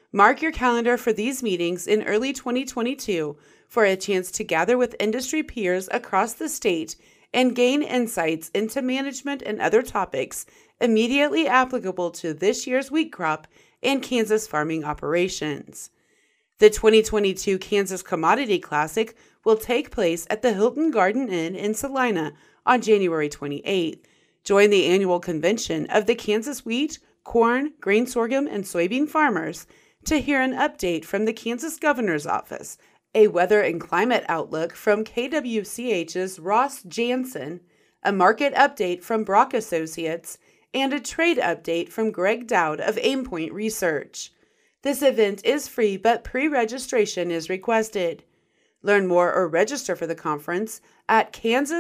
Mark your calendar for these meetings in early 2022 for a chance to gather with industry peers across the state and gain insights into management and other topics immediately applicable to this year's wheat crop and Kansas farming operations. The 2022 Kansas Commodity Classic will take place at the Hilton Garden Inn in Salina on January 28th. Join the annual convention of the Kansas wheat, corn, grain sorghum, and soybean farmers to hear an update from the Kansas Governor's Office, a weather and climate outlook from KWCH's Ross Jansen, a market update from Brock Associates, and a trade update from Greg Dowd of Aimpoint Research. This event is free, but pre-registration is requested. Learn more or register for the conference at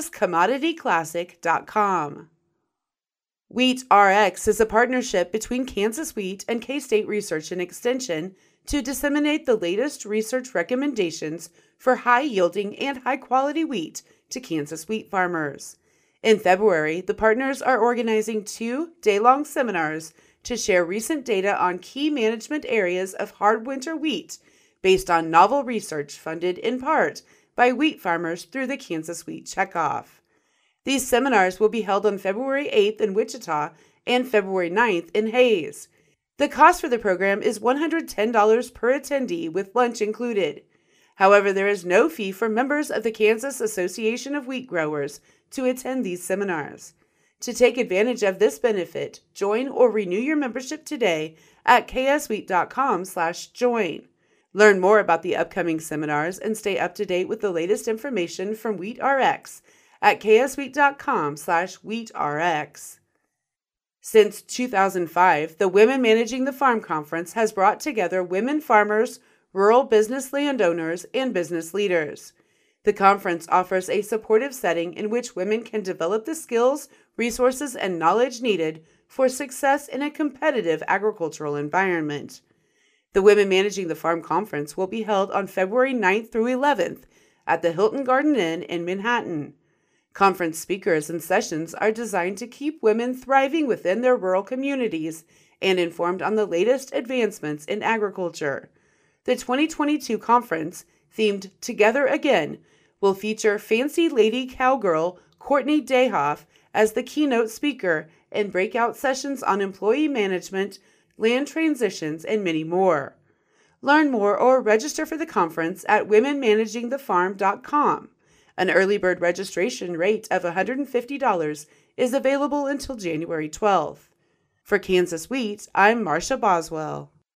kansascommodityclassic.com. Wheat RX is a partnership between Kansas Wheat and K-State Research and Extension to disseminate the latest research recommendations for high-yielding and high-quality wheat to Kansas wheat farmers. In February, the partners are organizing 2 day-long seminars to share recent data on key management areas of hard winter wheat based on novel research funded in part by wheat farmers through the Kansas Wheat Checkoff. These seminars will be held on February 8th in Wichita and February 9th in Hays. The cost for the program is $110 per attendee with lunch included. However, there is no fee for members of the Kansas Association of Wheat Growers to attend these seminars. To take advantage of this benefit, join or renew your membership today at kswheat.com/join. Learn more about the upcoming seminars and stay up to date with the latest information from Wheat RX at kswheat.com/wheatrx. Since 2005, the Women Managing the Farm Conference has brought together women farmers, rural business landowners, and business leaders. The conference offers a supportive setting in which women can develop the skills, resources, and knowledge needed for success in a competitive agricultural environment. The Women Managing the Farm Conference will be held on February 9th through 11th at the Hilton Garden Inn in Manhattan. Conference speakers and sessions are designed to keep women thriving within their rural communities and informed on the latest advancements in agriculture. The 2022 conference, themed Together Again, will feature Fancy Lady Cowgirl Courtney Dayhoff as the keynote speaker and breakout sessions on employee management, land transitions, and many more. Learn more or register for the conference at womenmanagingthefarm.com. An early bird registration rate of $150 is available until January 12th. For Kansas Wheat, I'm Marcia Boswell.